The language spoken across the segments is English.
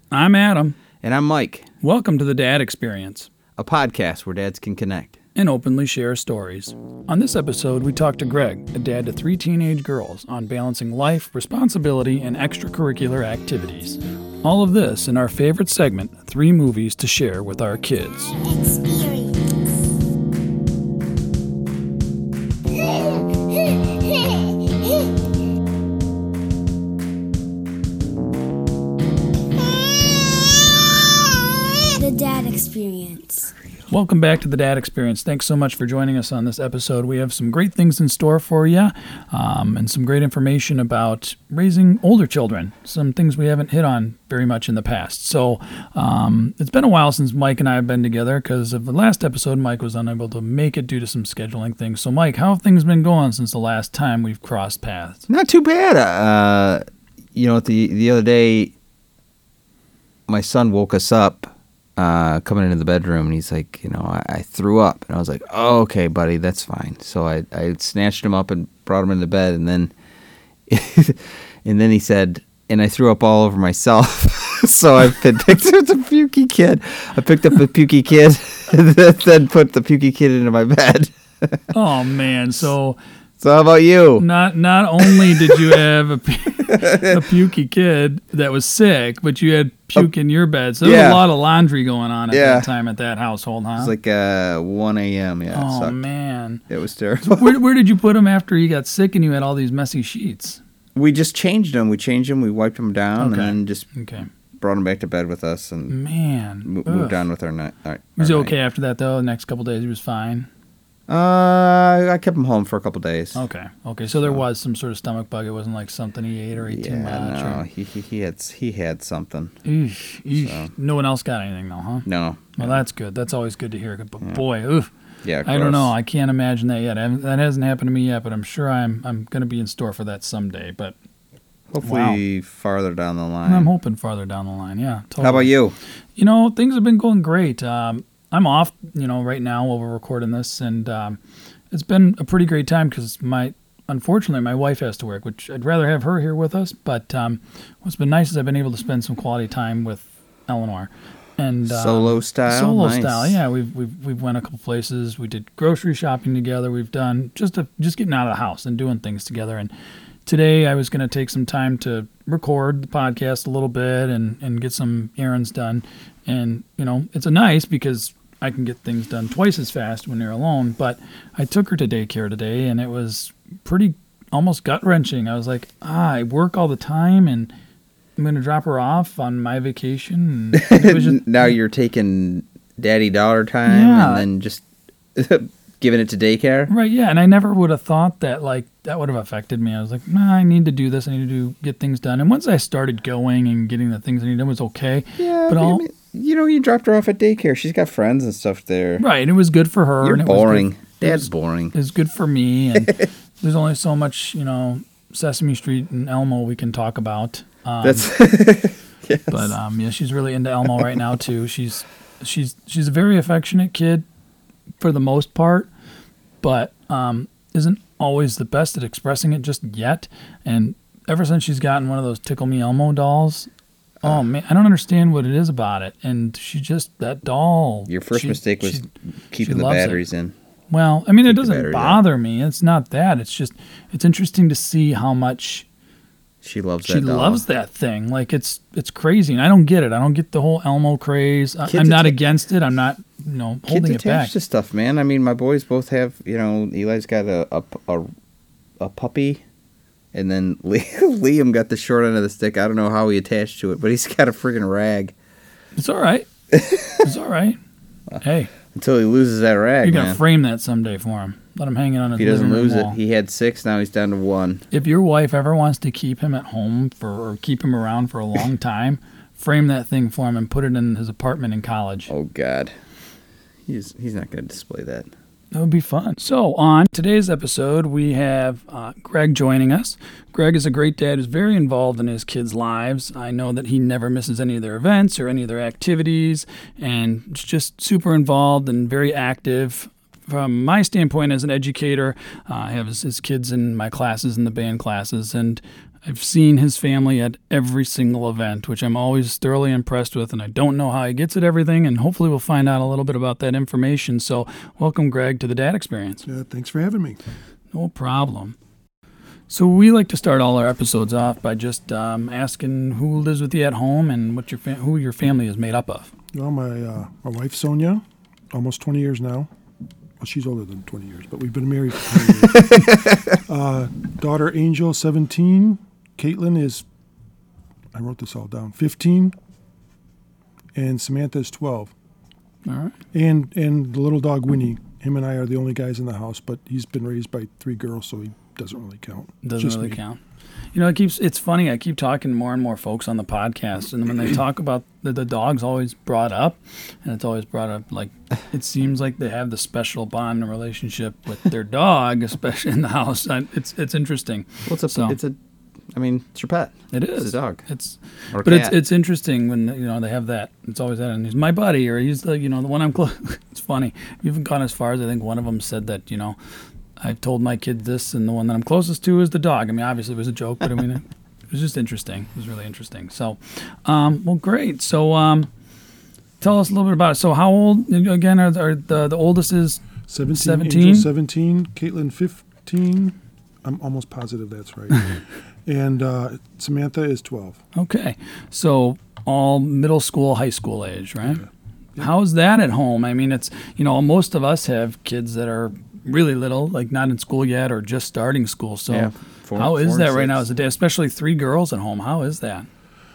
I'm Adam. And I'm Mike. Welcome to the Dad Experience, A podcast where dads can connect and openly share stories. On this episode, we talk to Greg, a dad to 3 teenage girls, on balancing life, responsibility, and extracurricular activities. All of this in our favorite segment, 3 movies to share with our kids. The Dad Experience. Welcome back to the Dad Experience. Thanks so much for joining us on this episode. We have some great things in store for you, and some great information about raising older children, some things we haven't hit on very much in the past. So it's been a while since Mike and I have been together because of the last episode. Mike was unable to make it due to some scheduling things. So Mike, how have things been going since the last time we've crossed paths? Not too bad. The other day, my son woke us up coming into the bedroom, and he's like, I threw up. And I was like, oh, okay, buddy, that's fine. So I snatched him up and brought him into bed, and then and then he said, and I threw up all over myself. So I picked up the pukey kid. I picked up the pukey kid and then put the pukey kid into my bed. Oh, man. So how about you? Not only did you have a pukey kid that was sick, but you had puke in your bed. So there was a lot of laundry going on at that time at that household, huh? It was like 1 a.m. Yeah. Oh, man. It was terrible. Where did you put him after you got sick and you had all these messy sheets? We just changed them. We wiped them down, and then just brought him back to bed with us, and moved on with our night. Was he okay after that, though? The next couple of days he was fine? I kept him home for a couple days. Okay. So there was some sort of stomach bug. It wasn't like something he ate or ate too much. No, he had something. Eesh. So. No one else got anything though, huh? No. Well, that's good. That's always good to hear. But boy, oof. Yeah. I don't know. I can't imagine that yet. That hasn't happened to me yet, but I'm sure I'm going to be in store for that someday. But hopefully farther down the line. I'm hoping farther down the line. Yeah. Totally. How about you? Things have been going great. I'm off, right now while we're recording this, and it's been a pretty great time because unfortunately, my wife has to work, which I'd rather have her here with us. But what's been nice is I've been able to spend some quality time with Eleanor, and solo style, yeah. We've went a couple places. We did grocery shopping together. We've done just getting out of the house and doing things together. And today I was going to take some time to record the podcast a little bit and get some errands done. And it's nice because I can get things done twice as fast when you're alone, but I took her to daycare today, and it was pretty almost gut-wrenching. I was like, I work all the time, and I'm going to drop her off on my vacation. And it was just, now you're taking daddy-daughter time and then just giving it to daycare? Right, yeah, and I never would have thought that, that would have affected me. I was like, I need to do this. I need to get things done. And once I started going and getting the things I needed, it was okay. Yeah, but you dropped her off at daycare. She's got friends and stuff there. Right, and it was good for her. You're and boring. Dad's boring. It was good for me, and there's only so much, Sesame Street and Elmo we can talk about. That's yes. But she's really into Elmo right now too. She's a very affectionate kid for the most part, but isn't always the best at expressing it just yet. And ever since she's gotten one of those Tickle Me Elmo dolls, oh man, I don't understand what it is about it. And that doll. Your first mistake was keeping the batteries in. Well, it doesn't bother me. It's not that. It's just, it's interesting to see how much she loves that thing. Like it's crazy, and I don't get it. I don't get the whole Elmo craze. I'm not against it. I'm not, holding it back. Kids attached to stuff, man. My boys both have. Eli's got a puppy, and then Liam got the short end of the stick. I don't know how he attached to it, but he's got a friggin' rag. It's all right. It's all right. Hey. Until he loses that rag, you're gonna frame that someday for him. Let him hang it on his living room wall. He doesn't lose it. He had 6, now he's down to 1. If your wife ever wants to keep him at home or keep him around for a long time, frame that thing for him and put it in his apartment in college. Oh God, he's not gonna display that. That would be fun. So on today's episode, we have Greg joining us. Greg is a great dad who's very involved in his kids' lives. I know that he never misses any of their events or any of their activities, and is just super involved and very active. From my standpoint as an educator, I have his kids in my classes, in the band classes, and I've seen his family at every single event, which I'm always thoroughly impressed with, and I don't know how he gets at everything, and hopefully we'll find out a little bit about that information. So welcome, Greg, to the Dad Experience. Thanks for having me. No problem. So we like to start all our episodes off by just asking who lives with you at home and what who your family is made up of. Well, my wife, Sonia, almost 20 years now. Well, she's older than 20 years, but we've been married for 20 years. Daughter, Angel, 17. Caitlin is, I wrote this all down, 15. And Samantha is 12. All right. And the little dog, Winnie. Him and I are the only guys in the house, but he's been raised by 3 girls, so he doesn't really count. Doesn't really count. You know, it's funny. I keep talking to more and more folks on the podcast, and when they talk about the dog's always brought up, and it's always brought up like it seems like they have the special bond and relationship with their dog, especially in the house. It's interesting. Well, it's your pet. It is. It's a dog. It's interesting when they have that. It's always that, and he's my buddy, or he's the the one I'm close. It's funny. We've even gone as far as I think one of them said that I've told my kid this, and the one that I'm closest to is the dog. I mean, obviously it was a joke, but I mean, it was just interesting. It was really interesting. So, well, great. So, tell us a little bit about it. So, how old, again, are the oldest is 17? Angel, 17. Caitlin, 15. I'm almost positive that's right. And Samantha is 12. Okay. So, all middle school, high school age, right? Yeah. Yep. How's that at home? I mean, it's, most of us have kids that are really little, like not in school yet or just starting school. So how is that right now as a day, especially 3 girls at home? How is that?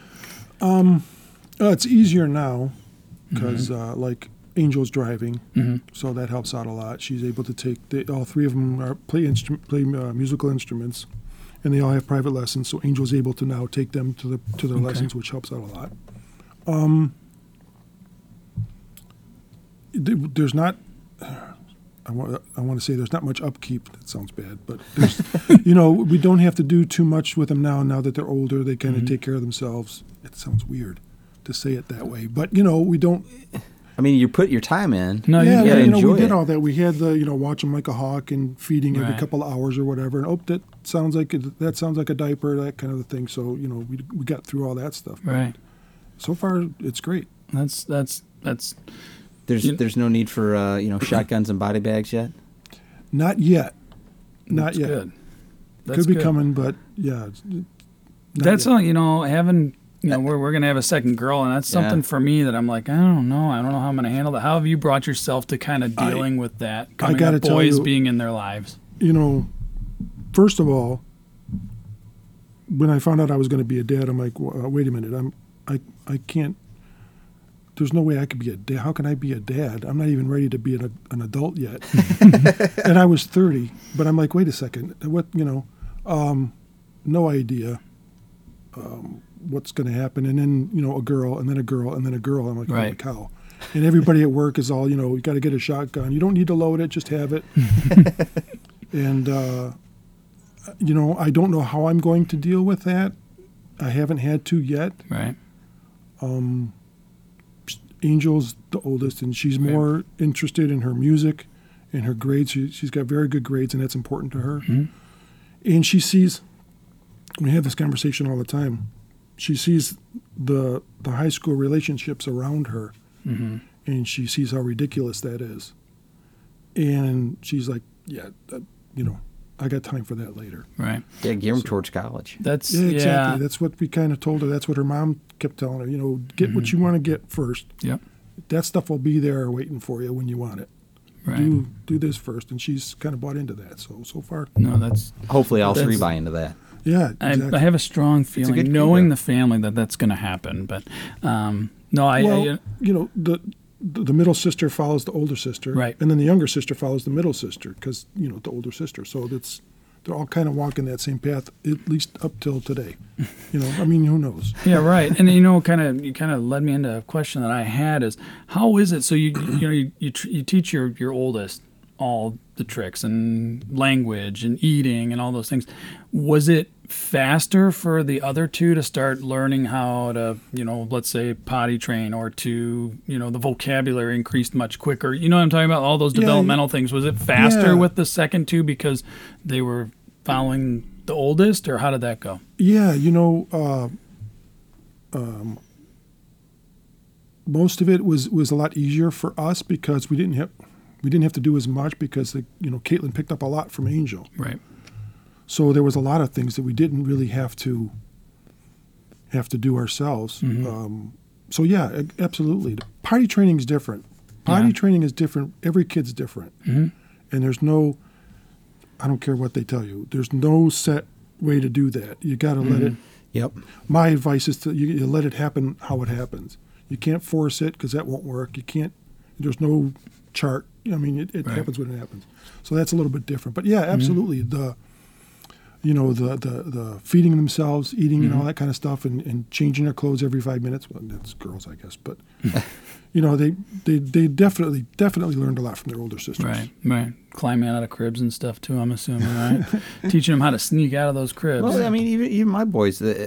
It's easier now because like Angel's driving, so that helps out a lot. She's able to take all 3 of them play musical instruments, and they all have private lessons. So Angel's able to now take them to their lessons, which helps out a lot. There's not. I want to say there's not much upkeep. That sounds bad, but there's, we don't have to do too much with them now. Now that they're older, they kind of take care of themselves. It sounds weird to say it that way, but we don't. I mean, you put your time in. No, yeah, you gotta we enjoy did it. all that. We had the watch them like a hawk and feeding every Right. couple of hours or whatever. And that sounds like a diaper, that kind of a thing. So we got through all that stuff. Right. So far, it's great. That's There's no need for shotguns and body bags yet. Not yet. Not that's yet. good. That's Could be good. coming, but yeah. That's yet. all, having, we're going to have a second girl, and that's something for me that I'm like, I don't know how I'm going to handle that. How have you brought yourself to kind of dealing with that? Coming gotta up, tell boys you- being in their lives. First of all, when I found out I was going to be a dad, I'm like, wait a minute, I can't. There's no way I could be a dad. How can I be a dad? I'm not even ready to be an adult yet. And I was 30, but I'm like, wait a second, what? No idea what's going to happen. And then a girl, and then a girl, and then a girl. I'm like, Right. holy cow. And everybody at work is all, you got to get a shotgun. You don't need to load it, just have it. And, I don't know how I'm going to deal with that. I haven't had to yet. Right. Angel's the oldest, and she's more interested in her music and her grades. She's got very good grades, and that's important to her. Mm-hmm. And she sees, we have this conversation all the time, she sees the high school relationships around her, and she sees how ridiculous that is. And she's like, yeah, I got time for that later. Right. Yeah, gear them towards college. That's, Yeah, exactly. That's what we kind of told her. That's what her mom kept telling her. Get what you want to get first. Yep. That stuff will be there waiting for you when you want it. Right. Do this first, and she's kind of bought into that. So far, No, that's. Hopefully, all 3 That's- buy into that. yeah, exactly. I have a strong feeling, good knowing key, the family, that's going to happen. But no, well, the middle sister follows the older sister, Right. and then the younger sister follows the middle sister because the older sister. So they're all kind of walking that same path, at least up till today. Who knows? Yeah, right. And you kind of led me into a question that I had is, how is it? So you teach your oldest all the tricks and language and eating and all those things. Was it faster for the other 2 to start learning how to, let's say potty train, or to, the vocabulary increased much quicker? You know what I'm talking about? All those Yeah, developmental things. Was it faster yeah. with the second 2 because they were following the oldest, or how did that go? Yeah, most of it was a lot easier for us because we didn't have to do as much because Caitlin picked up a lot from Angel. Right. So there was a lot of things that we didn't really have to do ourselves. Mm-hmm. So yeah, absolutely. Potty training is different. Potty training is different. Every kid's different, Mm-hmm. and there's no. I don't care what they tell you. There's no set way to do that. You got to let it. Yep. My advice is to you let it happen how it happens. You can't force it because that won't work. You can't. There's no chart. I mean, it Right. happens when it happens. So that's a little bit different. But yeah, absolutely. The feeding themselves, eating, and all that kind of stuff, and changing their clothes every 5 minutes. Well, that's girls, I guess. But they definitely learned a lot from their older sisters. Right. Climbing out of cribs and stuff too, I'm assuming, right? Teaching them how to sneak out of those cribs. Well, I mean, even my boys, they're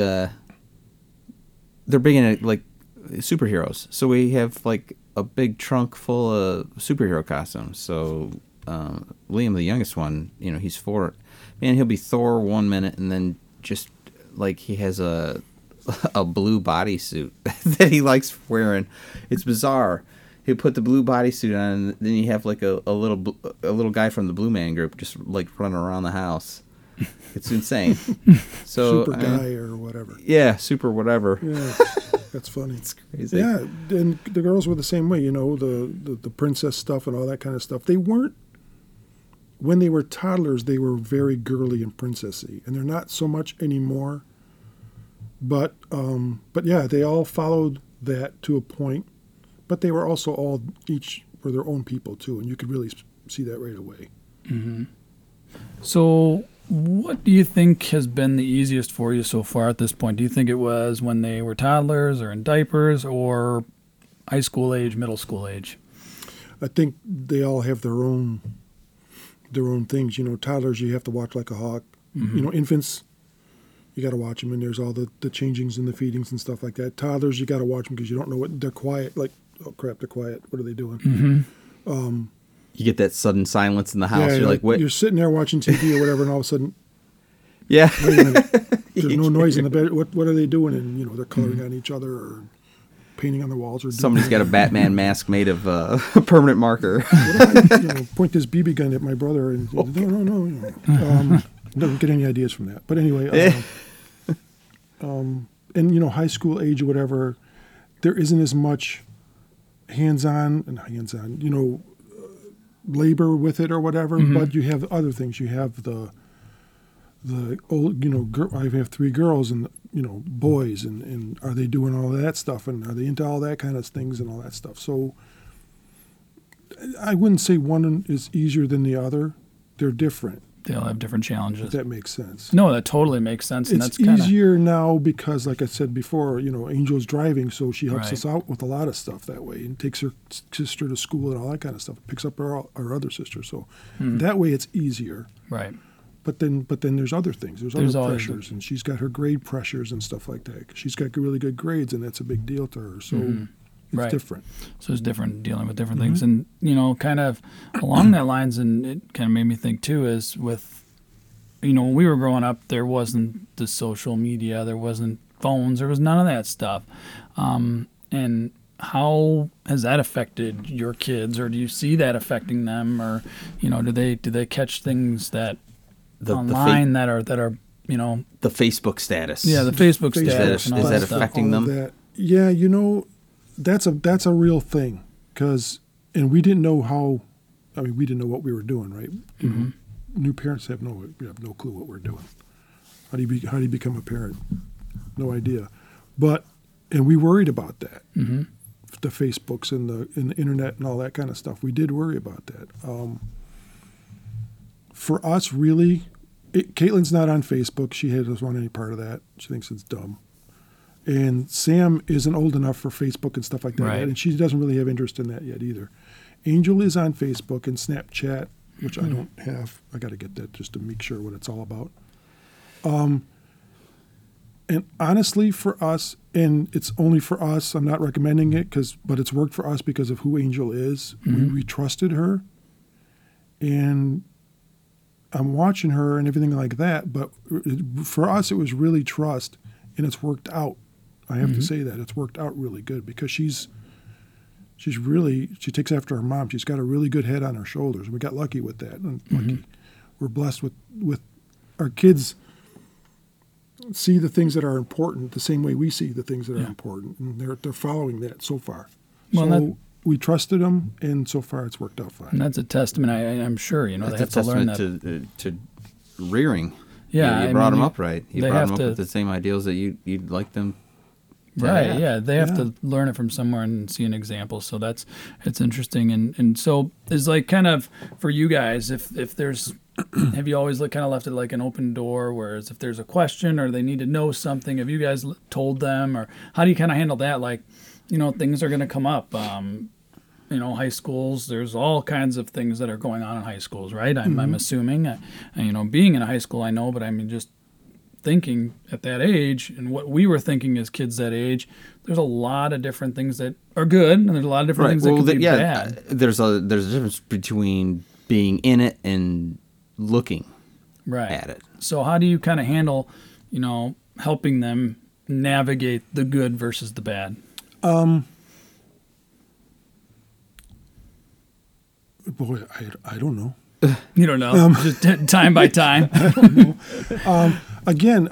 big into like superheroes. So we have like a big trunk full of superhero costumes. So Liam, the youngest one, he's 4. Man, he'll be Thor 1 minute, and then just like he has a blue bodysuit that he likes wearing. It's bizarre. He'll put the blue bodysuit on, and then you have like a little guy from the Blue Man Group just like running around the house. It's insane. So Super guy or whatever. Yeah, super whatever. Yeah, that's funny. It's crazy. Yeah, and the girls were the same way. The princess stuff and all that kind of stuff. They weren't. When they were toddlers, they were very girly and princessy, and they're not so much anymore. But yeah, they all followed that to a point. But they were also each were their own people too, and you could really see that right away. Mm-hmm. So, what do you think has been the easiest for you so far at this point? Do you think it was when they were toddlers or in diapers, or high school age, middle school age? I think they all have their own things. Toddlers you have to watch like a hawk. Mm-hmm. Infants, you got to watch them, and there's all the changings and the feedings and stuff like that. Toddlers, you got to watch them because you don't know what they're quiet. Like, oh crap, they're quiet. What are they doing? Mm-hmm. You get that sudden silence in the house. Yeah, You're like, what? You're sitting there watching TV or whatever, and all of a sudden, Yeah. wait a minute, there's no noise in the bed. What are they doing? And they're coloring on each other or painting on the walls, or Somebody's got a Batman mask made of permanent marker. point this BB gun at my brother, and no. Don't get any ideas from that. But anyway, and high school age or whatever, there isn't as much hands-on, labor with it or whatever. Mm-hmm. But you have other things. You have the old, I have 3 girls and boys, and are they doing all that stuff, and are they into all that kind of things and all that stuff? So I wouldn't say one is easier than the other. They're different. They all have different challenges. If that makes sense. No, that totally makes sense. And It's that's kinda, easier now because, like I said before, Angel's driving, so she helps Right. us out with a lot of stuff that way, and takes her sister to school and all that kind of stuff. Picks up our other sister, so that way it's easier. right. But then there's other things. There's There's other always pressures, and she's got her grade pressures and stuff like that. She's got really good grades, and that's a big deal to her. So it's Right. different. So it's different, dealing with different things. And, kind of along that lines, and it kind of made me think too, is with, when we were growing up, there wasn't the social media, there wasn't phones, there was none of that stuff. And how has that affected your kids, or do you see that affecting them, or, do they catch things that online that are the Facebook status. yeah, the Facebook status and all is that that stuff. affecting all of them? that. Yeah, that's a real thing, and we didn't know how. I mean, we didn't know what we were doing, right? New parents have no clue what we're doing. How do you become a parent? No idea. And we worried about that. Mm-hmm. The Facebooks and the internet and all that kind of stuff. We did worry about that. For us, really, Caitlin's not on Facebook. She doesn't want any part of that. She thinks it's dumb. And Sam isn't old enough for Facebook and stuff like that Right. yet, and she doesn't really have interest in that yet either. Angel is on Facebook and Snapchat, which I don't have. I got to get that just to make sure what it's all about. And honestly, for us, and it's only for us, I'm not recommending it, but it's worked for us because of who Angel is. We trusted her, and I'm watching her and everything like that. But for us, it was really trust, and it's worked out. I have to say that it's worked out really good because she takes after her mom. She's got a really good head on her shoulders. We got lucky with that. And lucky. We're blessed with our kids see the things that are important the same way we see the things that are important, and they're following that so far. Well, so we trusted them, and so far it's worked out fine. And that's a testament. I'm sure they have That's to a learn that. testament to rearing. Yeah, you brought them up right. You they brought have them up to- with the same ideals that you'd like them. Right. Yeah. They have Yeah. to learn it from somewhere and see an example. So it's interesting. And so is like kind of for you guys, if there's, have you always kind of left it like an open door, whereas if there's a question or they need to know something, have you guys told them, or how do you kind of handle that? Like, things are going to come up. High schools, there's all kinds of things that are going on in high schools, right? I'm assuming, being in a high school, I know, but I mean, just thinking at that age and what we were thinking as kids that age, there's a lot of different things that are good and there's a lot of different things that could be bad. There's a difference between being in it and looking Right. at it. So how do you kind of handle, helping them navigate the good versus the bad? Boy, I don't know. You don't know, just time by time. Again,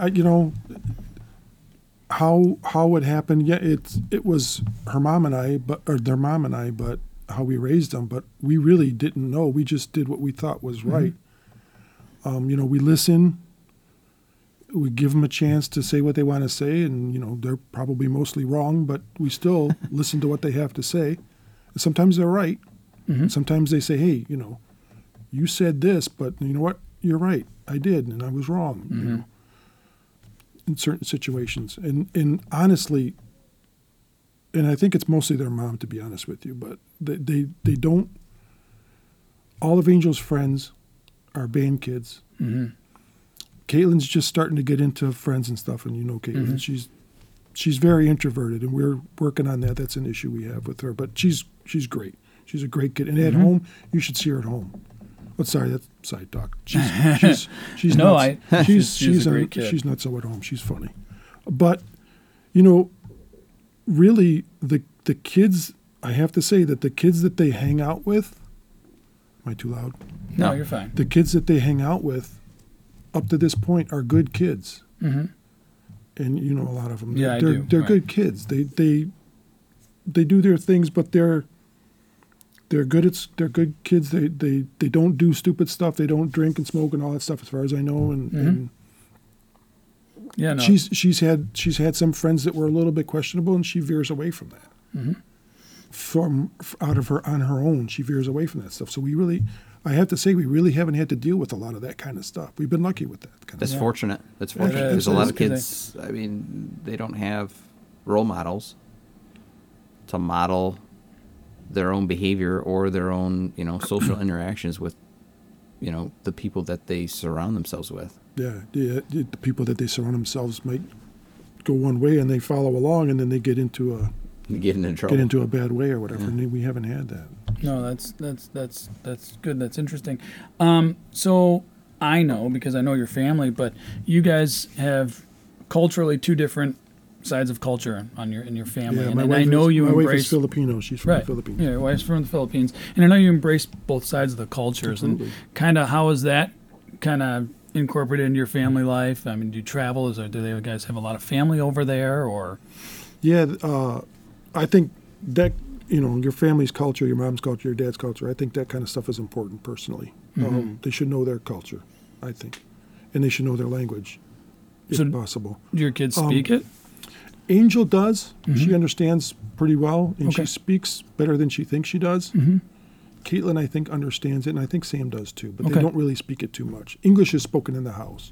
how it happened? Yeah, it was her mom and I, or their mom and I, but how we raised them. But we really didn't know. We just did what we thought was right. We listen. We give them a chance to say what they want to say, and they're probably mostly wrong, but we still listen to what they have to say. And sometimes they're right. Sometimes they say, "Hey, you said this, but you know what? You're right. I did, and I was wrong." In certain situations, and honestly, and I think it's mostly their mom, to be honest with you, but they don't. All of Angel's friends are band kids. Caitlin's just starting to get into friends and stuff, and Caitlin, she's very introverted, and we're working on that. That's an issue we have with her, but she's great. She's a great kid, and at home, you should see her at home. Oh, sorry, that's side talk. She's No, nuts. she's a great kid. She's not so at home. She's funny, but really the kids. I have to say that the kids that they hang out with. Am I too loud? No, you're fine. The kids that they hang out with, up to this point, are good kids. And a lot of them. Yeah, I they're do. They're Right. good kids. They do their things, but they're good. They're good kids. They don't do stupid stuff. They don't drink and smoke and all that stuff, as far as I know. And Yeah, no. she's had some friends that were a little bit questionable, and she veers away from that. On her own, she veers away from that stuff. So I have to say, we really haven't had to deal with a lot of that kind of stuff. We've been lucky with that kind That's of stuff. fortunate. That's fortunate. is. There's a lot of It kids. I mean, they don't have role models to model their own behavior or their own, social interactions with, the people that they surround themselves with. Yeah, the people that they surround themselves might go one way, and they follow along, and then they get into a bad way or whatever. And we haven't had that. No, that's good. That's interesting. So I know, because I know your family, but you guys have culturally two different sides of culture in your family, Yeah, and my I wife know is, you my wife embrace is Filipino. She's from right. the Philippines. Yeah, your wife's from the Philippines, and I know you embrace both sides of the cultures. Absolutely. And kind of how is that kind of incorporated into your family life? I mean, do you travel? Do you guys have a lot of family over there, or? Yeah, I think that your family's culture, your mom's culture, your dad's culture. I think that kind of stuff is important personally. They should know their culture, I think, and they should know their language, if possible. Do your kids speak it? Angel does. She understands pretty well, and Okay. she speaks better than she thinks she does. Caitlin, I think, understands it, and I think Sam does too, but Okay. they don't really speak it too much. English is spoken in the house.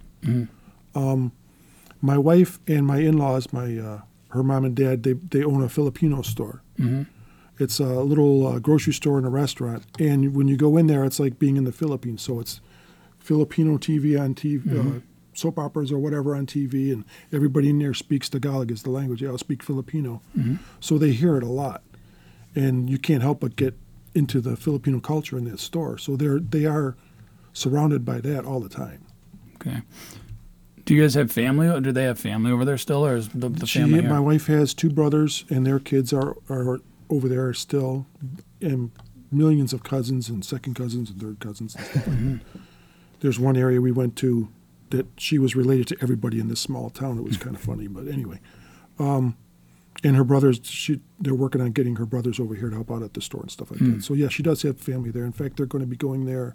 My wife and my in-laws, her mom and dad, they own a Filipino store. It's a little grocery store and a restaurant, and when you go in there, it's like being in the Philippines. So it's Filipino TV on TV, soap operas or whatever on TV, and everybody in there speaks Tagalog is the language. They all speak Filipino, so they hear it a lot, and you can't help but get into the Filipino culture in that store. So they are surrounded by that all the time. Okay. Do you guys have family? Or do they have family over there still, or is the family here? My wife has 2 brothers, and their kids are over there still, and millions of cousins and second cousins and third cousins and stuff like that. There's one area we went to that she was related to everybody in this small town. It was kind of funny, but anyway. And her brothers, they're working on getting her brothers over here to help out at the store and stuff like that. So yeah, she does have family there. In fact, they're going to be going there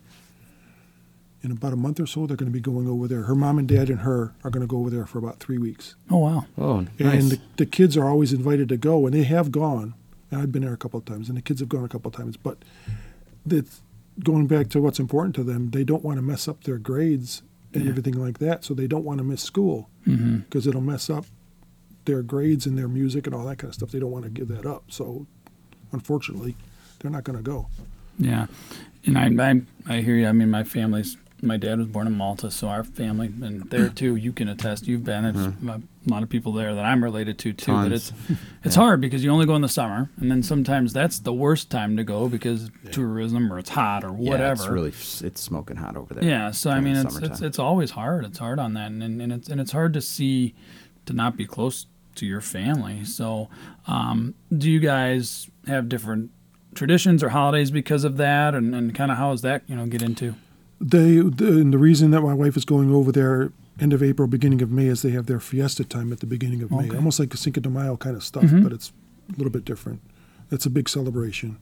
in about a month or so. They're going to be going over there. Her mom and dad and her are going to go over there for about 3 weeks. Oh, wow. Oh, nice. And the kids are always invited to go, and they have gone. And I've been there a couple of times, and the kids have gone a couple of times. But it's going back to what's important to them. They don't want to mess up their grades and everything like that, so they don't want to miss school because it'll mess up their grades and their music and all that kind of stuff. They don't want to give that up. So, unfortunately, they're not going to go. Yeah. And I hear you. I mean, my dad was born in Malta, so our family, and there too, you can attest, you've been, it's a lot of people there that I'm related to too. Tons. But it's hard because you only go in the summer, and then sometimes that's the worst time to go because tourism or it's hot or whatever. Yeah, it's smoking hot over there. Yeah, so I during mean, the summertime. it's always hard. It's hard on that, and it's hard to not be close to your family. So, do you guys have different traditions or holidays because of that, and kind of how does that get into? And the reason that my wife is going over there end of April, beginning of May, is they have their fiesta time at the beginning of May, almost like a Cinco de Mayo kind of stuff, but it's a little bit different. It's a big celebration.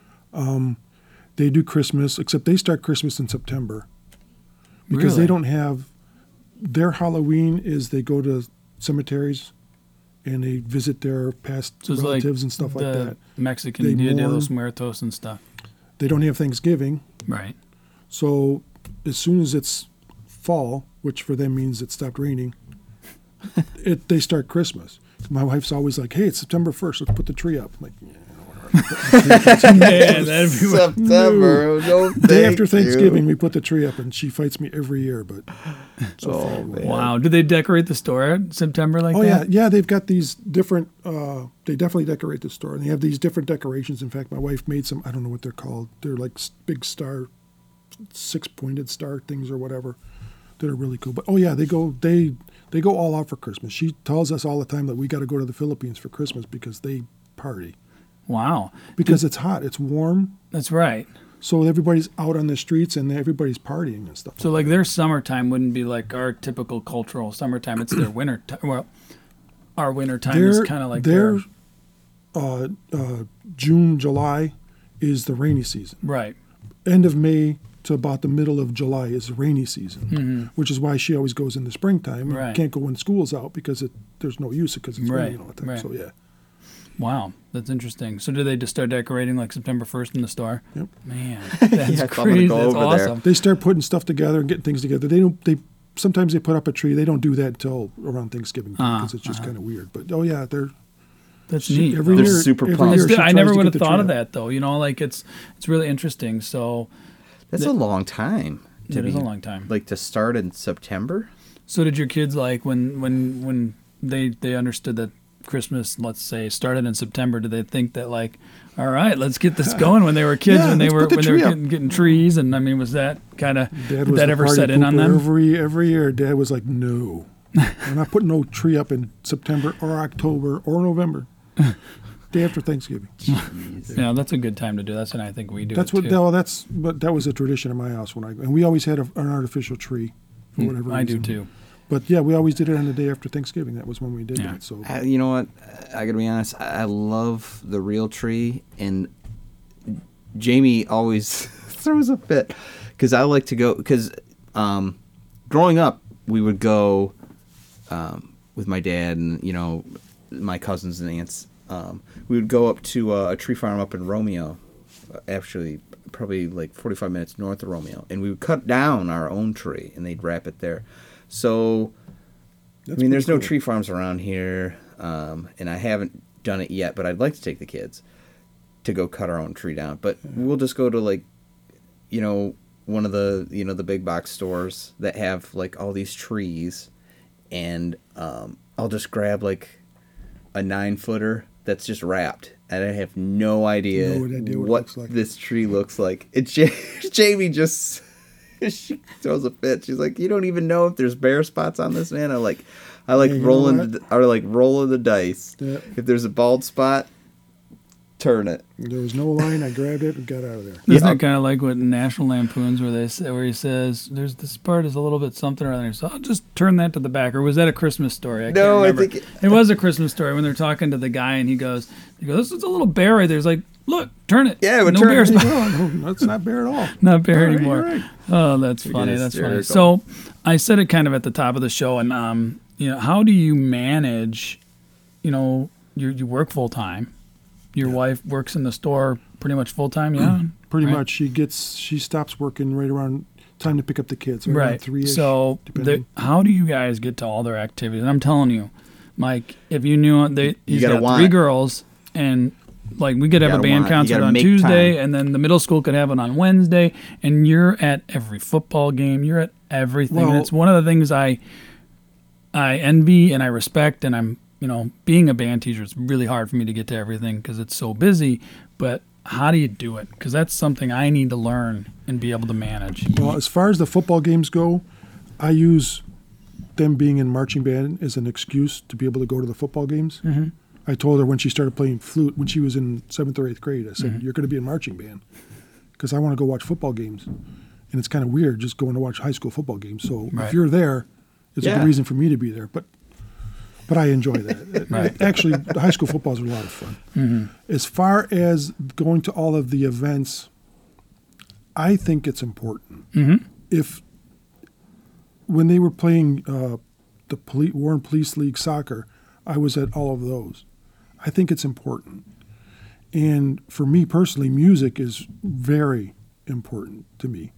They do Christmas, except they start Christmas in September because Really? they don't have their Halloween is they go to cemeteries and they visit their past So it's relatives and stuff like the that. Mexican They Dia de mourn. los Muertos and stuff. They don't have Thanksgiving. Right. So as soon as it's fall, which for them means it stopped raining, they start Christmas. My wife's always like, "Hey, it's September 1st. Let's put the tree up." I'm like, yeah, whatever. Man, that'd be September. No, Day after thank you. Thanksgiving, we put the tree up, and she fights me every year. But so far, Oh, man. wow. Do they decorate the store in September like oh that? yeah. They've got these different. They definitely decorate the store, and they have these different decorations. In fact, my wife made some. I don't know what they're called. They're like big star, 6-pointed star things or whatever. That are really cool. But oh yeah, they go all out for Christmas. She tells us all the time that we got to go to the Philippines for Christmas because they party. Wow. Because it's hot, it's warm, That's right. so everybody's out on the streets and everybody's partying and stuff. So like their summertime wouldn't be like our typical cultural summertime. It's their winter time. Well, our winter time is kind of like their June, July is the rainy season. right. End of May to about the middle of July is the rainy season, which is why she always goes in the springtime. Right. Can't go when school's out because there's no use because it's Right, raining all the time. right. So yeah. Wow, that's interesting. So do they just start decorating like September 1st in the store? Yep. Man, that's Yeah, so I'm gonna crazy. go That's over there. awesome. They start putting stuff together and getting things together. Sometimes they put up a tree. They don't do that until around Thanksgiving because it's just kind of weird. But oh yeah, That's neat. every They're year. super every pumped. year she I tries never to would get have the thought tree of up. that though. Like it's really interesting. So That's a long time. it is a long time. Like to start in September. So did your kids like when they understood that Christmas, let's say, started in September? Did they think that like, all right, let's get this going when they were kids, Yeah, when they let's were put the tree up. getting trees? And I mean, was that kind of Dad did was that the ever party set in on pooper. them? Every year, Dad was like, "No, we're not putting no tree up in September or October or November, day after Thanksgiving." Yeah, that's a good time to do. That's what I think we do. That's it what. too. No, that was a tradition in my house and we always had an artificial tree for whatever I do reason. too. But yeah, we always did it on the day after Thanksgiving. That was when we did Yeah. that. So You know what? I gotta be honest. I love the real tree, and Jamie always throws a fit because I like to go. Because growing up, we would go with my dad and my cousins and aunts. We would go up to a tree farm up in Romeo, actually probably like 45 minutes north of Romeo, and we would cut down our own tree and they'd wrap it there. So. that's There's pretty no cool. tree farms around here, and I haven't done it yet, but I'd like to take the kids to go cut our own tree down. But we'll just go to one of the, the big box stores that have like all these trees, and I'll just grab like a 9-footer that's just wrapped, and I have no idea, No idea what it what looks like. this tree looks like. Jamie just She throws a fit. She's like, "You don't even know if there's bare spots on this, man." I like Yeah, you know rolling. what? I like rolling the dice. Yeah. If there's a bald spot, turn it. There was no line. I grabbed it and got out of there. Isn't Yeah. it kind of like what National Lampoons where he says there's this part is a little bit something or other, so I'll just turn that to the back? Or was that a Christmas Story? I No, I can't remember. think it was a Christmas Story when they're talking to the guy and he goes, "This is a little bear right there." He's like, "Look, turn it." Yeah, but no turn bear it. spot. No, it's not bare at all. Not bear All right, anymore. you're right. Oh, that's You're funny. getting That's funny. hysterical. So I said it kind of at the top of the show, and how do you manage? You work full time. Your wife works in the store pretty much full time. Yeah, Pretty Right. much. She stops working right around time to pick up the kids. Around right. 3-ish, So depending. how do you guys get to all their activities? And I'm telling you, Mike, if you knew it, he's gotta got want 3 it. girls, and like we could have a gotta band want it. You concert gotta on make Tuesday, time. and then the middle school could have it on Wednesday, and you're at every football game. You're at everything. And Well- it's one of the things I envy and I respect, and I'm being a band teacher, it's really hard for me to get to everything because it's so busy. But how do you do it? Because that's something I need to learn and be able to manage. Well, as far as the football games go, I use them being in marching band as an excuse to be able to go to the football games. Mm-hmm. I told her when she started playing flute, when she was in 7th or 8th grade, I said, Mm-hmm. "You're going to be in marching band because I want to go watch football games." And it's kind of weird just going to watch high school football games. So Right. if you're there, it's a Yeah. good reason for me to be there. But I enjoy that. Right. Actually, the high school footballs are a lot of fun. Mm-hmm. As far as going to all of the events, I think it's important. Mm-hmm. If when they were playing the Warren Police League soccer, I was at all of those. I think it's important. And for me personally, music is very important to me.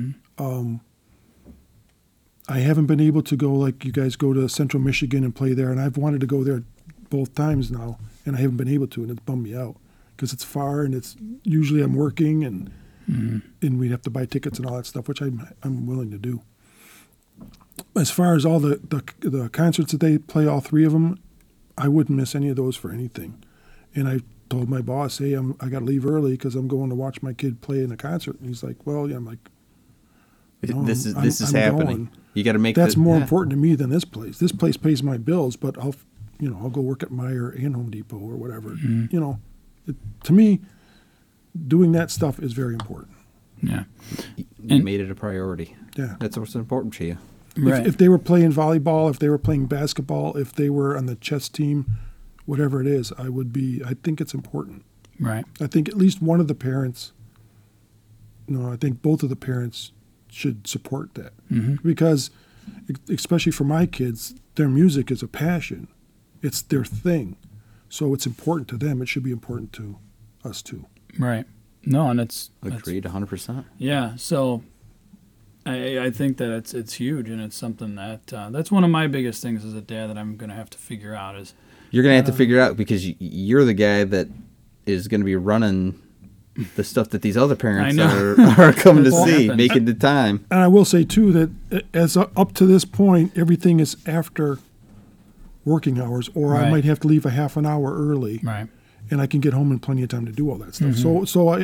I haven't been able to go like you guys go to Central Michigan and play there, and I've wanted to go there both times now, and I haven't been able to, and it's bummed me out because it's far, and it's usually I'm working, and we'd have to buy tickets and all that stuff, which I'm willing to do. As far as all the concerts that they play, all 3 of them, I wouldn't miss any of those for anything. And I told my boss, "Hey, I got to leave early because I'm going to watch my kid play in a concert." And he's like, "Well, yeah." I'm like, "No, This is I'm happening. going. You got to make That's more yeah. important to me than this place. This place pays my bills, but I'll go work at Meijer and Home Depot or whatever. To me, doing that stuff is very important. Yeah. You And- made it a priority. Yeah. That's what's important to you. Right. If they were playing volleyball, if they were playing basketball, if they were on the chess team, whatever it is, I think it's important. Right. I think at least one of the parents, I think both of the parents should support that. Mm-hmm. Because especially for my kids, their music is a passion. It's their thing. So it's important to them. It should be important to us too. Right. No, and that's Agreed, 100%. yeah. So I think that it's huge, and it's something that that's one of my biggest things as a dad that I'm going to have to figure out is You're going to have to figure out because you're the guy that is going to be running the stuff that these other parents I are coming to That's what see, happens. making the time. And I will say too that as up to this point, everything is after working hours, or I Right. might have to leave a half an hour early. right. And I can get home in plenty of time to do all that stuff. Mm-hmm. So I,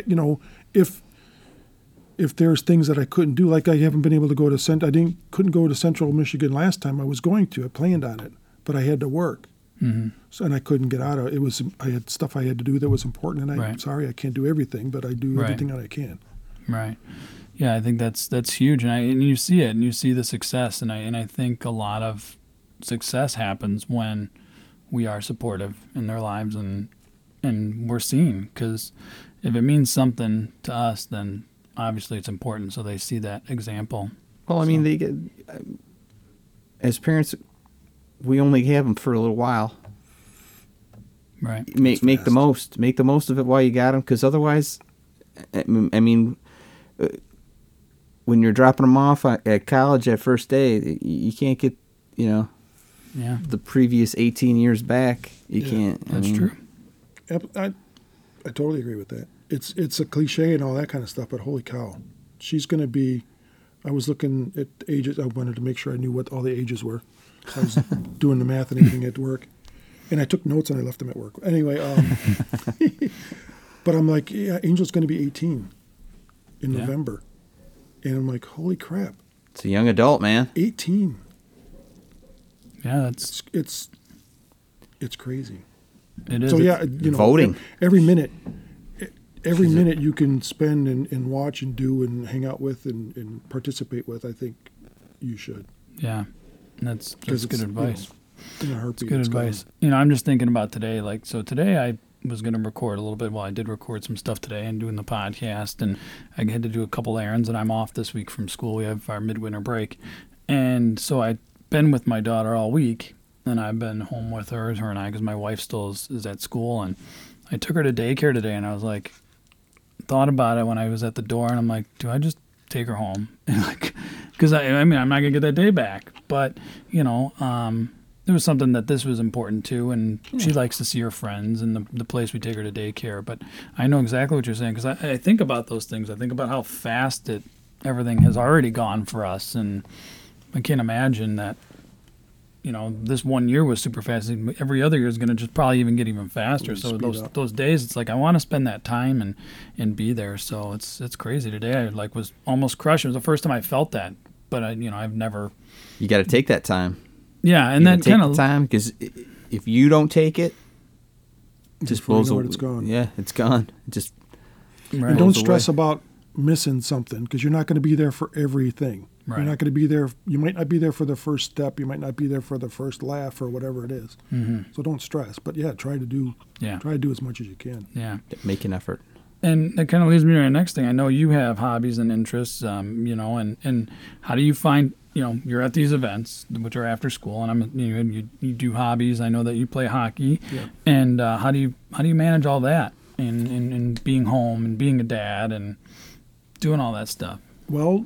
if there's things that I couldn't do, like I haven't been able to go to couldn't go to Central Michigan last time. I was going to, I planned on it, but I had to work, so and I couldn't get out of it. I had stuff I had to do that was important, and I'm Right. sorry I can't do everything, but I do Right. everything that I can. Right. Yeah, I think that's huge, and you see it, and you see the success, and I think a lot of success happens when we are supportive in their lives, and we're seen, because if it means something to us, then obviously it's important. So they see that example. Well, I mean, they get, as parents, we only have them for a little while. Right. Make the fast. make the most of it while you got them, because otherwise, I mean, when you're dropping them off at college that first day, you can't get Yeah, the previous 18 years back. You Yeah, can't. I that's mean, true. I totally agree with that. It's a cliche and all that kind of stuff, but holy cow, she's going to be. I was looking at ages. I wanted to make sure I knew what all the ages were. I was doing the math and everything at work, and I took notes and I left them at work. Anyway, but I'm like, yeah, Angel's going to be 18 in Yeah. November. And I'm like, holy crap, It's a young adult, man. 18. Yeah, that's It's crazy. it is. So It's- yeah, you know, Voting. every minute you can spend and watch and do and hang out with and participate with, I think you should. yeah, that's 'Cause good it's, advice. In a heartbeat. Good it's gone. advice. You know, I'm just thinking about today. Like, so today I was going to record a little bit. Well, I did record some stuff today and doing the podcast, and I had to do a couple errands. And I'm off this week from school. We have our midwinter break, and so I've been with my daughter all week, and I've been home with her and I, because my wife still is at school, and I took her to daycare today, and I was like, thought about it when I was at the door, and I'm like, do I just take her home? And like, because I mean, I'm not gonna get that day back, but you know, it was something that this was important to, and she likes to see her friends and the place we take her to daycare. But I know exactly what you're saying, because I think about those things. I think about how fast everything has already gone for us, and I can't imagine that. You know, this 1 year was super fast. Every other year is going to just probably even get even faster. Really So speed up. those days, it's like I want to spend that time and be there. So it's crazy. Today I like was almost crushed. It was the first time I felt that, but I've never. You got to take that time. Yeah, and You then gotta take kind the of time, because if you don't take it, it just Before you blows know away. it, it's gone. Yeah, it's gone. It just right. And don't Blows stress away. about missing something, because you're not going to be there for everything. Right. You're not going to be there. You might not be there for the first step. You might not be there for the first laugh or whatever it is. Mm-hmm. So don't stress. But yeah, try to do as much as you can. Yeah. make an effort. And that kind of leads me to the next thing. I know you have hobbies and interests, and how do you find, you're at these events, which are after school, and you do hobbies. I know that you play hockey, Yeah. and how do you manage all that and being home and being a dad and doing all that stuff? Well,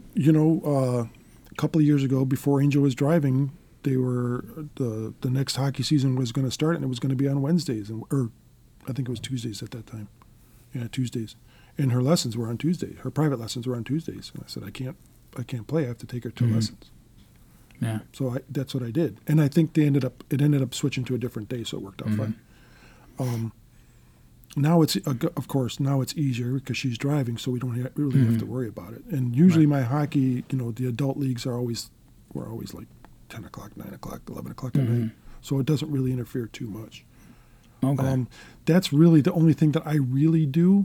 a couple of years ago, before Angel was driving, they were the next hockey season was going to start, and it was going to be on Wednesdays, or I think it was Tuesdays at that time. Yeah, Tuesdays, and her lessons were on Tuesday. Her private lessons were on Tuesdays, and I said, I can't play. I have to take her to lessons. Yeah. So that's what I did, and I think it ended up switching to a different day, so it worked out fine. Now it's of course it's easier because she's driving, so we don't really have to worry about it. And usually my hockey, the adult leagues we're always like 10 o'clock, 9 o'clock, 11 o'clock at night, so it doesn't really interfere too much. Okay. That's really the only thing that I really do.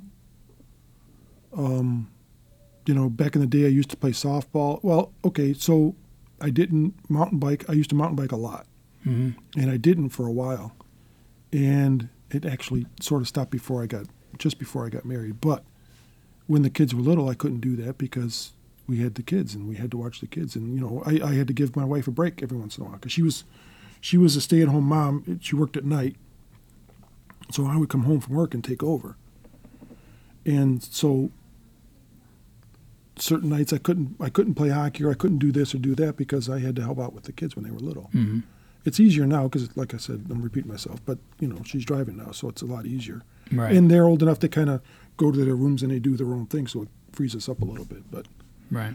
Back in the day, I used to play softball. Well, okay, so I didn't mountain bike. I used to mountain bike a lot, and I didn't for a while, and it actually sort of stopped just before I got married. But when the kids were little, I couldn't do that because we had the kids and we had to watch the kids, and I had to give my wife a break every once in a while because she was a stay-at-home mom. She worked at night, so I would come home from work and take over. And so certain nights I couldn't play hockey, or I couldn't do this or do that because I had to help out with the kids when they were little. Mm-hmm. It's easier now because, like I said, I'm repeating myself, but she's driving now, so it's a lot easier. Right. And they're old enough to kind of go to their rooms and they do their own thing, so it frees us up a little bit. But Right.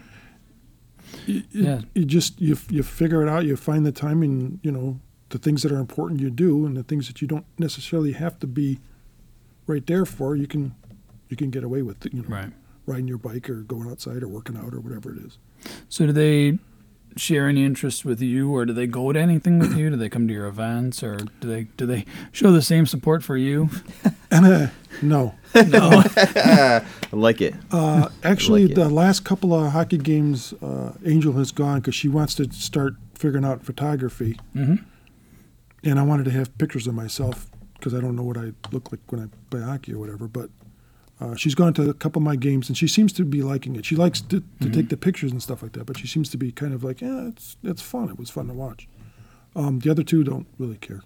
you figure it out. You find the time, and the things that are important you do, and the things that you don't necessarily have to be right there for, you can get away with. Right. Riding your bike or going outside or working out or whatever it is. So do they share any interests with you, or do they go to anything with you? Do they come to your events, or do they show the same support for you? No. I like it. Actually, Like it. the last couple of hockey games, Angel has gone because she wants to start figuring out photography. Mm-hmm. And I wanted to have pictures of myself because I don't know what I look like when I play hockey or whatever. But she's gone to a couple of my games, and she seems to be liking it. She likes to take the pictures and stuff like that, but she seems to be kind of like, yeah, it's fun. It was fun to watch. The other two don't really care.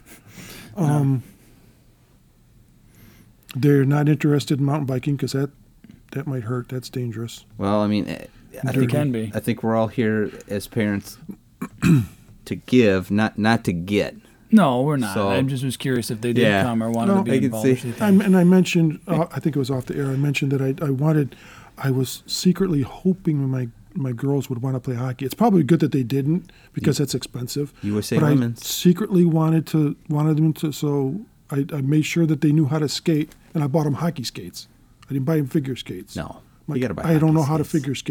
They're not interested in mountain biking because that might hurt. That's dangerous. Well, I mean, I think can be. I think we're all here as parents to give, not to get. No, we're not. So- I just was curious if they did Yeah. come or wanted No, to be I can involved. see. What you think? And I mentioned, I think it was off the air, I mentioned that I was secretly hoping my girls would want to play hockey. It's probably good that they didn't because that's expensive. USA but Women's. I secretly wanted them to, so I made sure that they knew how to skate, and I bought them hockey skates. I didn't buy them figure skates. No, Like, you got to buy. I don't hockey know how to skates. figure skate.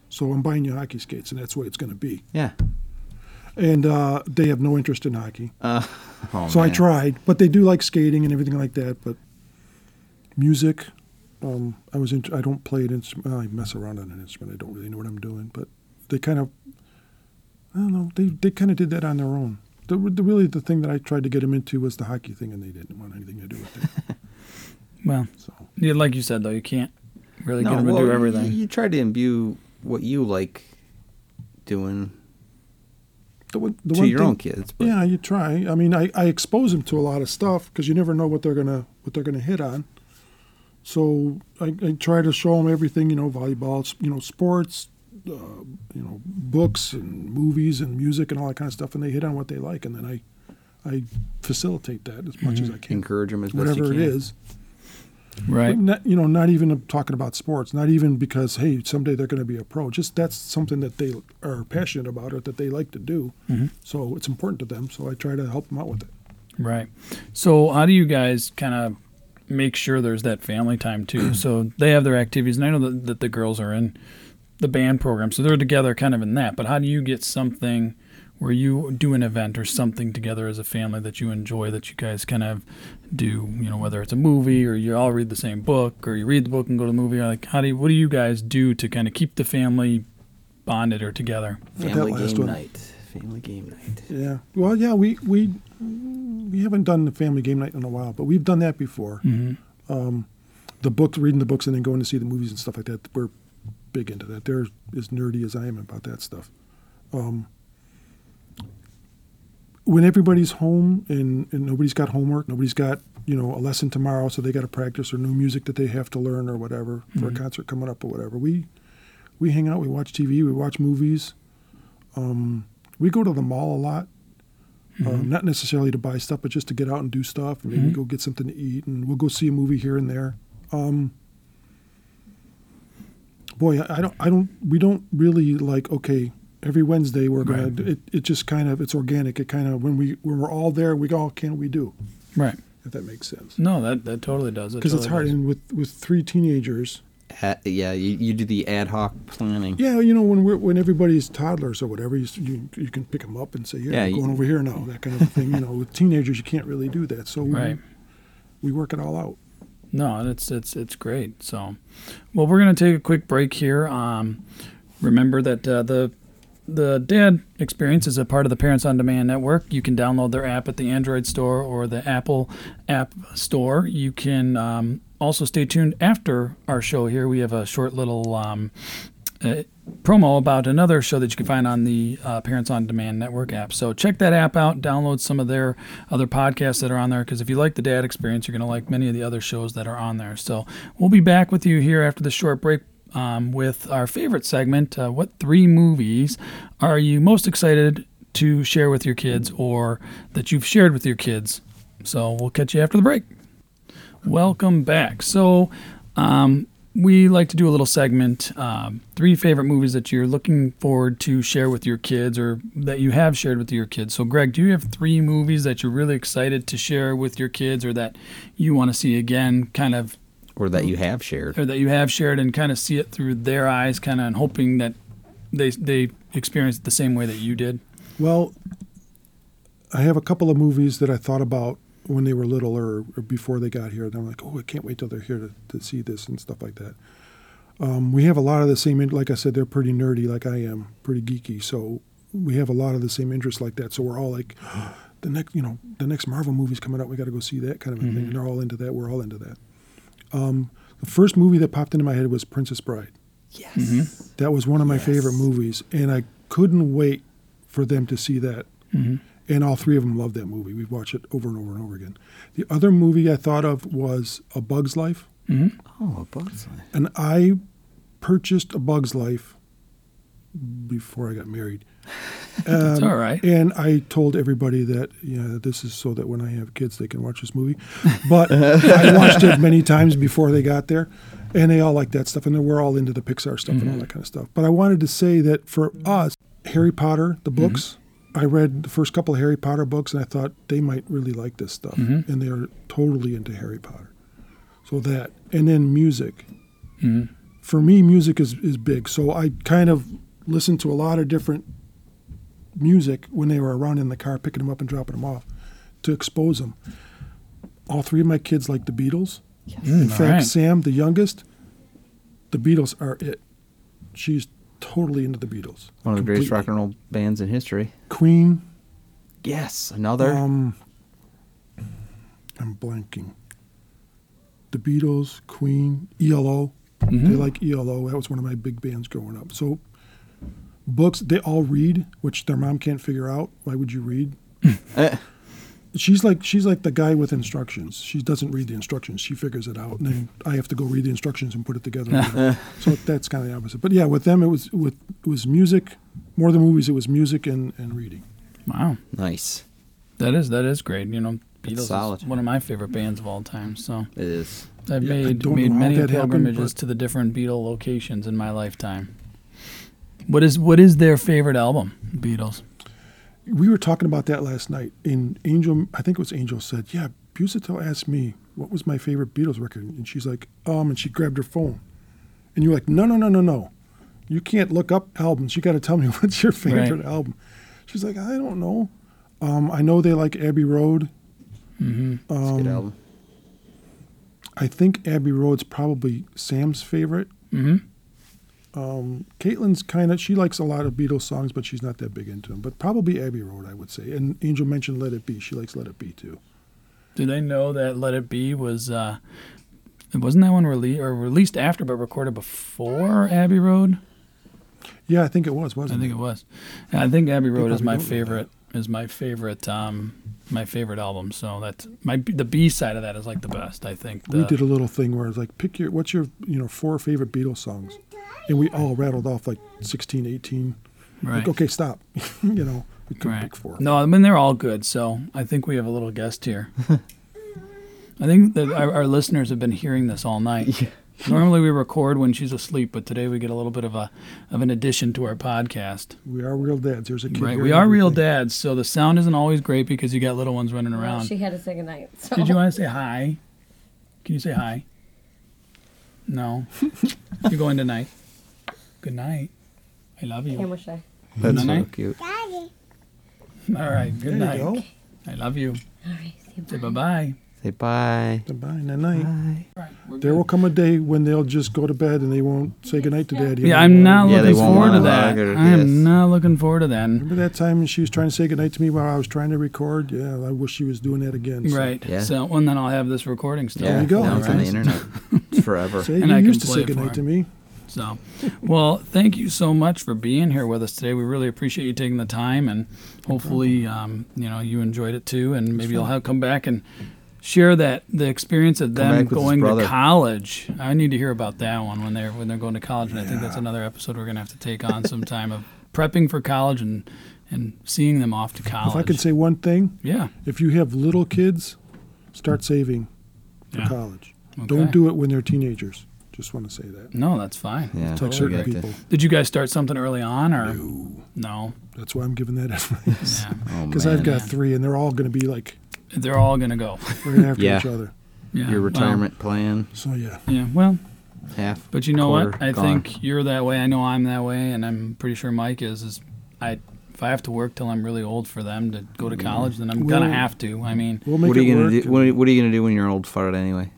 So I'm buying you hockey skates, and that's the way it's going to be. Yeah. And they have no interest in hockey. So I tried, but they do like skating and everything like that. But music, I don't play an instrument. I mess around on an instrument. I don't really know what I'm doing. But they kind of, I don't know, they kind of did that on their own. Really, the thing that I tried to get them into was the hockey thing, and they didn't want anything to do with it. Well, So yeah, like you said, though, you can't really get them to do everything. You try to imbue what you like doing the to one your thing- own kids. But Yeah, you try. I mean, I expose them to a lot of stuff because you never know what they're gonna hit on. So I try to show them everything, volleyball, sports, books and movies and music and all that kind of stuff, and they hit on what they like, and then I facilitate that as much as I can, encourage them as best whatever you it can. is. Right. But not even talking about sports, not even because hey, someday they're going to be a pro. Just that's something that they are passionate about or that they like to do. So it's important to them. So I try to help them out with it. Right. So how do you guys kind of make sure there's that family time too? So they have their activities, and I know that the girls are in the band program, so they're together kind of in that. But how do you get something where you do an event or something together as a family that you enjoy, that you guys kind of do, whether it's a movie or you all read the same book or you read the book and go to the movie? Or like, what do you guys do to kind of keep the family bonded or together? Family That last game one. night. Family game night. Yeah. Well, yeah, we haven't done the family game night in a while, but we've done that before. The books, reading the books, and then going to see the movies and stuff like that. We're big into that. They're as nerdy as I am about that stuff. When everybody's home and nobody's got homework, nobody's got a lesson tomorrow, so they got to practice or new music that they have to learn or whatever for a concert coming up or whatever. We hang out, we watch TV, we watch movies. We go to the mall a lot, not necessarily to buy stuff, but just to get out and do stuff and maybe go get something to eat, and we'll go see a movie here and there. We don't really like, okay, every Wednesday we're going to, it just kind of, it's organic. It kind of, when we're all there, we go, can we do? Right. If that makes sense. No, that totally does. Because it's hard. Does. And with 3 teenagers. You do the ad hoc planning. Yeah, when everybody's toddlers or whatever, you can pick them up and say, yeah, we're going over here now, that kind of thing. With teenagers, you can't really do that. So we work it all out. No, and it's great. So, well, we're going to take a quick break here. Remember that the Dad Experience is a part of the Parents on Demand network. You can download their app at the Android store or the Apple App Store. You can also stay tuned after our show here. We have a short little promo about another show that you can find on the Parents on Demand network app. So check that app out. Download some of their other podcasts that are on there, because if you like the Dad Experience, you're going to like many of the other shows that are on there. So we'll be back with you here after the short break with our favorite segment. What 3 movies are you most excited to share with your kids, or that you've shared with your kids? So we'll catch you after the break. Welcome back. So we like to do a little segment, 3 favorite movies that you're looking forward to share with your kids, or that you have shared with your kids. So Greg, do you have 3 movies that you're really excited to share with your kids, or that you want to see again, kind of, Or that you have shared. or that you have shared, and kind of see it through their eyes, kind of, and hoping that they experience it the same way that you did? Well, I have a couple of movies that I thought about when they were little or before they got here. And I'm like, oh, I can't wait till they're here to see this and stuff like that. We have a lot of the same, like I said, they're pretty nerdy like I am, pretty geeky. So we have a lot of the same interests like that. So we're all like, the next Marvel movie's coming out, we got to go see that kind of a thing. And they're all into that. We're all into that. The first movie that popped into my head was Princess Bride. Yes. That was one of my favorite movies, and I couldn't wait for them to see that. And all 3 of them loved that movie. We've watched it over and over and over again. The other movie I thought of was A Bug's Life. Oh, A Bug's Life. And I purchased A Bug's Life before I got married. That's all right. And I told everybody that, this is so that when I have kids, they can watch this movie. But I watched it many times before they got there, and they all like that stuff. And then we're all into the Pixar stuff and all that kind of stuff. But I wanted to say that for us, Harry Potter, the books, I read the first couple of Harry Potter books, and I thought they might really like this stuff. And they're totally into Harry Potter. So that. And then music. for me, music is big. So I kind of listened to a lot of different music when they were around in the car, picking them up and dropping them off to expose them. All three of my kids like the Beatles. In fact, right. Sam, the youngest, the Beatles are it. She's totally into the Beatles. One of the greatest rock Completely. and roll bands in history. Queen. Yes, another. I'm blanking. The Beatles, Queen, ELO. They like ELO. That was one of my big bands growing up. So books, they all read, which their mom can't figure out. Why would you read? She's like the guy with instructions. She doesn't read the instructions. She figures it out, and then I have to go read the instructions and put it together. So that's kind of the opposite. But yeah, with them it was music more than movies. It was music and reading. Wow. Nice. That is great. You know, Beatles solid. is one of my favorite bands of all time. So It is. I've Yeah, I made don't know how many that happened, pilgrimages but- to the different Beatle locations in my lifetime. What is their favorite album, Beatles? We were talking about that last night. And Angel, I think it was Angel, said, "Yeah, Busato asked me what was my favorite Beatles record," and she's like, and she grabbed her phone, and you're like, no, you can't look up albums. You got to tell me what's your favorite Right. album. She's like, I don't know. I know they like Abbey Road. It's a good album. I think Abbey Road's probably Sam's favorite. Mm-hmm. Caitlin's she likes a lot of Beatles songs, but she's not that big into them. But probably Abbey Road, I would say. And Angel mentioned Let It Be. She likes Let It Be, too. Do they know that Let It Be was wasn't that one released after but recorded before Abbey Road? Yeah, I think it was, I wasn't think it? it was. And I think Abbey Road is probably my don't know favorite. Is my favorite. My favorite album. So that's the B side of that is like the best. I think. We did a little thing where it's like, what's your 4 favorite Beatles songs? And we all rattled off like 16, 18. right. Like, okay, stop. We couldn't Right. pick 4. No, I mean they're all good. So I think we have a little guest here. I think that our listeners have been hearing this all night. Normally we record when she's asleep, but today we get a little bit of an addition to our podcast. We are real dads. There's a kid Right, here we and are real everything. dads, so the sound isn't always great because you got little ones running Well, around. she had to say goodnight. So. Did you want to say hi? Can you say hi? No. You're going tonight. Good night. I love you. Camera shy. That's so Night-night. cute. Daddy. All right. Good There night. you go. I love you. All right. See you. Say bye-bye. Say bye. Goodbye, night. Bye. All right, we're There good. will come a day when they'll just go to bed and they won't say goodnight to Daddy. Yeah, I'm not Yeah, they looking won't forward to wanna that. hug or I am kiss. not looking forward to that. Remember that time she was trying to say goodnight to me while I was trying to record? Yeah, I wish she was doing that again. So. Right. Yeah. So, and then I'll have this recording still. Yeah, you go. now it's on the Right. internet. It's forever. Say, And you I can used to play say it for goodnight her. to me. So, well, thank you so much for being here with us today. We really appreciate you taking the time, and hopefully, you enjoyed it too. And maybe you'll come back and share the experience of Come them back with his going to brother. college. I need to hear about that one when they're going to college, and I think that's another episode we're going to have to take on sometime of prepping for college and seeing them off to college. If I could say one thing, yeah, if you have little kids, start saving for Yeah. college. Okay. Don't do it when they're teenagers. Just want to say that. No, that's fine. Yeah, Like Totally certain get agree. that. people. Did you guys start something early on, or no? That's why I'm giving that advice. Yeah, Oh, Because man. I've got 3, and they're all going to be like they're all going to go. right after Yeah. each other. Yeah. Your well, retirement plan, So yeah, yeah. Well, half. but you know what? quarter I gone. think you're that way. I know I'm that way, and I'm pretty sure Mike is. If I have to work till I'm really old for them to go to college, then I'm gonna Well- have to. I mean, we'll make What are it you gonna work. do? What are you gonna do when you're an old fart anyway?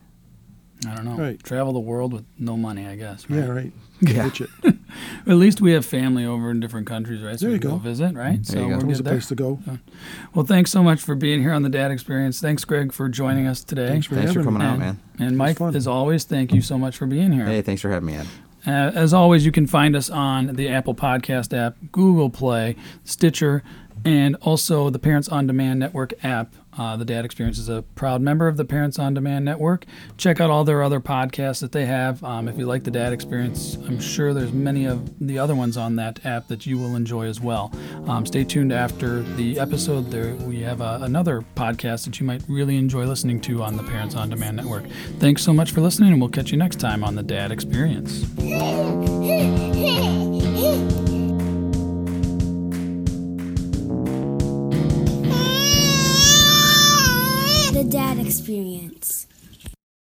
I don't know. Right. Travel the world with no money, I guess. Right? Yeah, right. Yeah. Ditch it. At least we have family over in different countries, right? So There we you can go go. visit, right? So you go. we're That was good a there. place to go. Well, thanks so much for being here on the Dad Experience. Thanks, Greg, for joining us today. Thanks for Thanks for having coming me. out, man. And Mike, fun. as always, thank you so much for being here. Hey, thanks for having me, Ed. As always, you can find us on the Apple Podcast app, Google Play, Stitcher, and also the Parents on Demand Network app. The Dad Experience is a proud member of the Parents on Demand Network. Check out all their other podcasts that they have. If you like the Dad Experience, I'm sure there's many of the other ones on that app that you will enjoy as well. Stay tuned after the episode. There we have another podcast that you might really enjoy listening to on the Parents on Demand Network. Thanks so much for listening, and we'll catch you next time on the Dad Experience.